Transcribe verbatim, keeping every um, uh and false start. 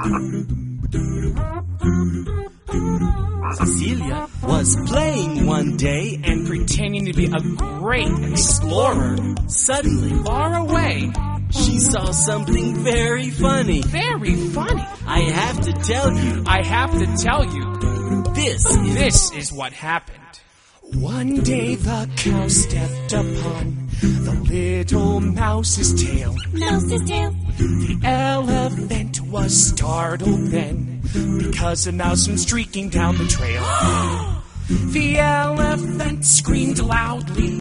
Cecilia was playing one day and pretending to be a great explorer. Suddenly, Far away. she saw something very funny. Very funny. I have to tell you, I have to tell you, this is... this is what happened. One day the cow stepped upon the little mouse's tail. Mouse's tail. The elephant was startled then, because a mouse went streaking down the trail. The elephant screamed loudly.